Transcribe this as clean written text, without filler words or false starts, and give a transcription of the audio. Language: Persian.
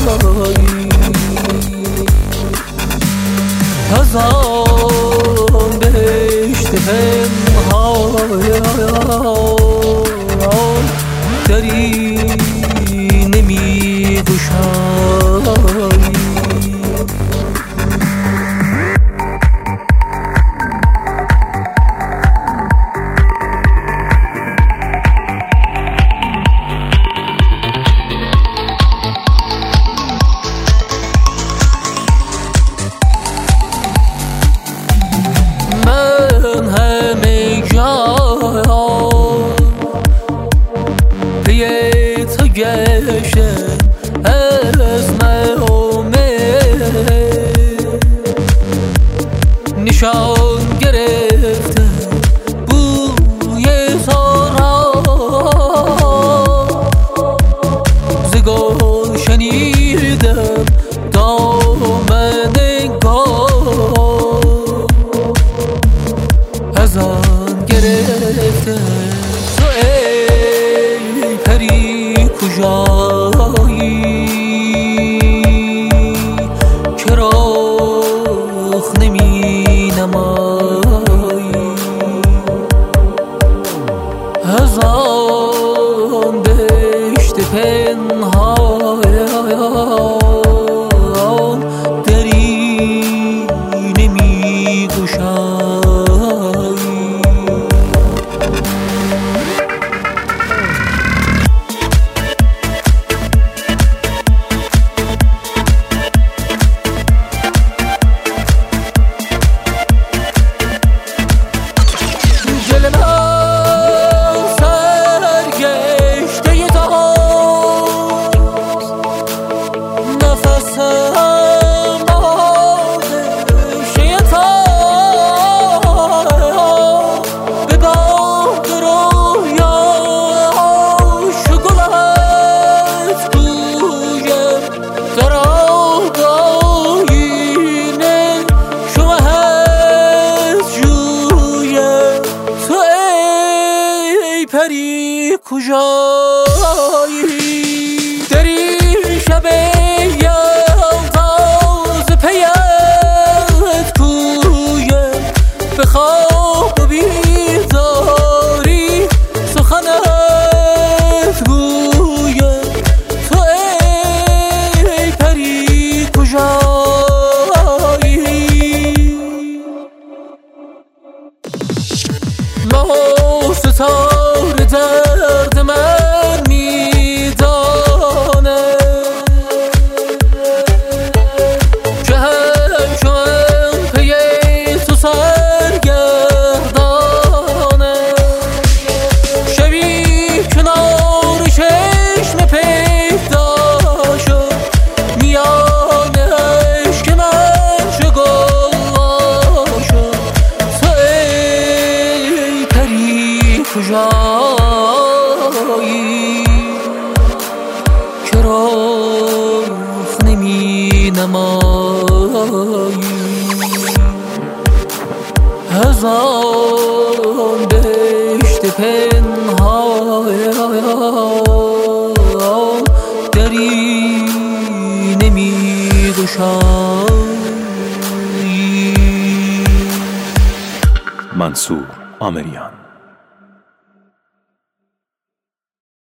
از آن بهشت پنهان دری نمی گشایی. گشته از نامه نشان گرفته بوی سارا ز گل شنیدم دامن گل از آن گرفته تو ای پری کجایی که رخ نمی نمایی از آن بهشت پنهان دری نمی گشایی. پری کجایی دری شب یلتاز پیت کویه به خواب و بیداری سخنت گویه تو ای پری کجایی. ماه ستاره درد من میدانه که همچون پی تو سرگردانه شبی کنار چشم پیدا شد میان عشق من چو گل شد تو ای پری کجایی که رخ نمی نمایی از آن بهشت پنهان دری نمی گشایی. منصور آمریان.